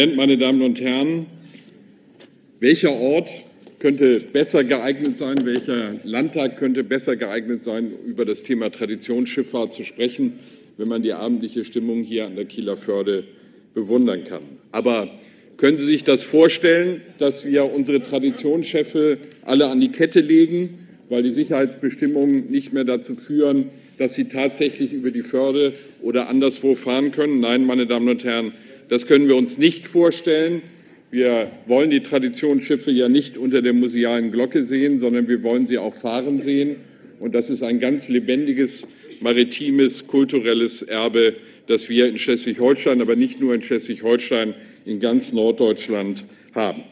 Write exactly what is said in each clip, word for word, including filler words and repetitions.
Meine Damen und Herren, welcher Ort könnte besser geeignet sein, welcher Landtag könnte besser geeignet sein, über das Thema Traditionsschifffahrt zu sprechen, wenn man die abendliche Stimmung hier an der Kieler Förde bewundern kann. Aber können Sie sich das vorstellen, dass wir unsere Traditionsschiffe alle an die Kette legen, weil die Sicherheitsbestimmungen nicht mehr dazu führen, dass sie tatsächlich über die Förde oder anderswo fahren können? Nein, meine Damen und Herren, das können wir uns nicht vorstellen. Wir wollen die Traditionsschiffe ja nicht unter der musealen Glocke sehen, sondern wir wollen sie auch fahren sehen. Und das ist ein ganz lebendiges, maritimes, kulturelles Erbe, das wir in Schleswig-Holstein, aber nicht nur in Schleswig-Holstein, in ganz Norddeutschland haben.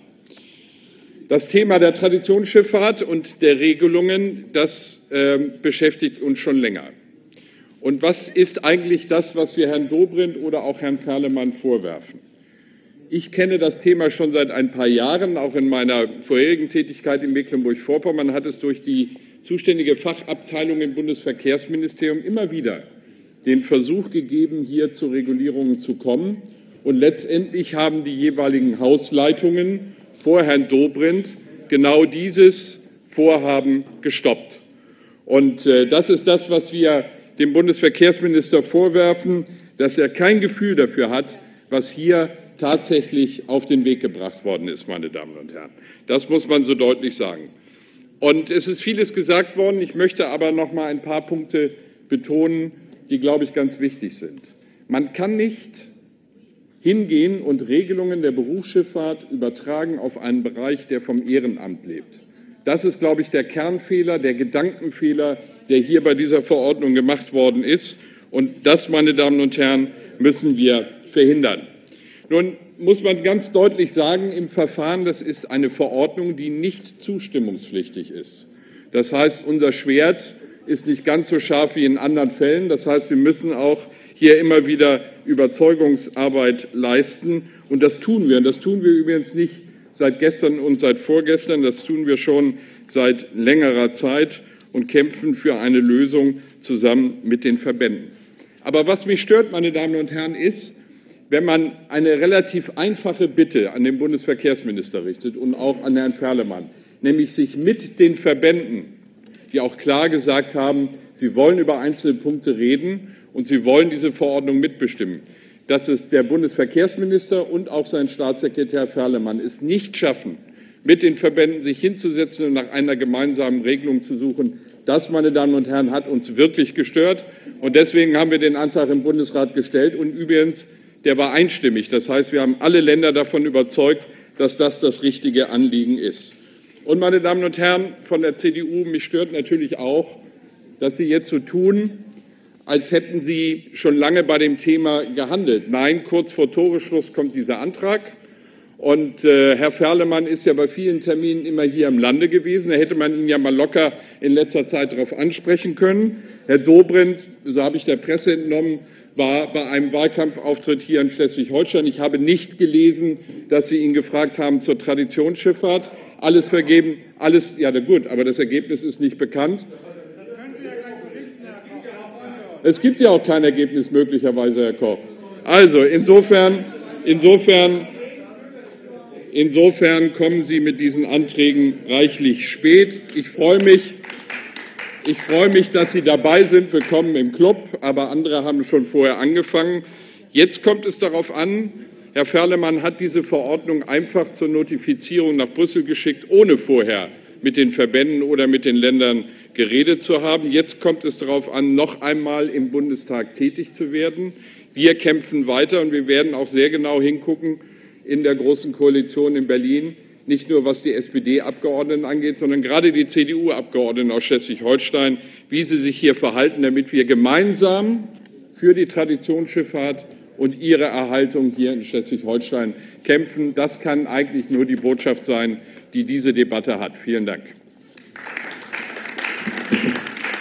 Das Thema der Traditionsschifffahrt und der Regelungen, das äh, beschäftigt uns schon länger. Und was ist eigentlich das, was wir Herrn Dobrindt oder auch Herrn Ferlemann vorwerfen? Ich kenne das Thema schon seit ein paar Jahren, auch in meiner vorherigen Tätigkeit in Mecklenburg-Vorpommern hat es durch die zuständige Fachabteilung im Bundesverkehrsministerium immer wieder den Versuch gegeben, hier zu Regulierungen zu kommen. Und letztendlich haben die jeweiligen Hausleitungen vor Herrn Dobrindt genau dieses Vorhaben gestoppt. Und äh, das ist das, was wir dem Bundesverkehrsminister vorwerfen, dass er kein Gefühl dafür hat, was hier tatsächlich auf den Weg gebracht worden ist, meine Damen und Herren. Das muss man so deutlich sagen. Und es ist vieles gesagt worden. Ich möchte aber noch mal ein paar Punkte betonen, die, glaube ich, ganz wichtig sind. Man kann nicht hingehen und Regelungen der Berufsschifffahrt übertragen auf einen Bereich, der vom Ehrenamt lebt. Das ist, glaube ich, der Kernfehler, der Gedankenfehler, der hier bei dieser Verordnung gemacht worden ist. Und das, meine Damen und Herren, müssen wir verhindern. Nun muss man ganz deutlich sagen, im Verfahren, das ist eine Verordnung, die nicht zustimmungspflichtig ist. Das heißt, unser Schwert ist nicht ganz so scharf wie in anderen Fällen. Das heißt, wir müssen auch hier immer wieder Überzeugungsarbeit leisten. Und das tun wir. Und das tun wir übrigens nicht seit gestern und seit vorgestern. Das tun wir schon seit längerer Zeit und kämpfen für eine Lösung zusammen mit den Verbänden. Aber was mich stört, meine Damen und Herren, ist, wenn man eine relativ einfache Bitte an den Bundesverkehrsminister richtet und auch an Herrn Ferlemann, nämlich sich mit den Verbänden, die auch klar gesagt haben, sie wollen über einzelne Punkte reden und sie wollen diese Verordnung mitbestimmen, dass es der Bundesverkehrsminister und auch sein Staatssekretär Ferlemann es nicht schaffen, mit den Verbänden sich hinzusetzen und nach einer gemeinsamen Regelung zu suchen. Das, meine Damen und Herren, hat uns wirklich gestört. Und deswegen haben wir den Antrag im Bundesrat gestellt. Und übrigens, der war einstimmig. Das heißt, wir haben alle Länder davon überzeugt, dass das das richtige Anliegen ist. Und, meine Damen und Herren von der C D U, mich stört natürlich auch, dass Sie jetzt so tun, als hätten Sie schon lange bei dem Thema gehandelt. Nein, kurz vor Toresschluss kommt dieser Antrag. Und äh, Herr Ferlemann ist ja bei vielen Terminen immer hier im Lande gewesen. Da hätte man ihn ja mal locker in letzter Zeit darauf ansprechen können. Herr Dobrindt, so habe ich der Presse entnommen, war bei einem Wahlkampfauftritt hier in Schleswig-Holstein. Ich habe nicht gelesen, dass Sie ihn gefragt haben zur Traditionsschifffahrt. Alles vergeben, alles, ja gut, aber das Ergebnis ist nicht bekannt. Es gibt ja auch kein Ergebnis möglicherweise, Herr Koch. Also insofern, insofern, insofern kommen Sie mit diesen Anträgen reichlich spät. Ich freue mich, ich freue mich, dass Sie dabei sind. Willkommen im Club, aber andere haben schon vorher angefangen. Jetzt kommt es darauf an, Herr Ferlemann hat diese Verordnung einfach zur Notifizierung nach Brüssel geschickt, ohne vorher mit den Verbänden oder mit den Ländern geredet zu haben. Jetzt kommt es darauf an, noch einmal im Bundestag tätig zu werden. Wir kämpfen weiter und wir werden auch sehr genau hingucken in der Großen Koalition in Berlin, nicht nur was die S P D-Abgeordneten angeht, sondern gerade die C D U-Abgeordneten aus Schleswig-Holstein, wie sie sich hier verhalten, damit wir gemeinsam für die Traditionsschifffahrt und ihre Erhaltung hier in Schleswig-Holstein kämpfen. Das kann eigentlich nur die Botschaft sein, die diese Debatte hat. Vielen Dank.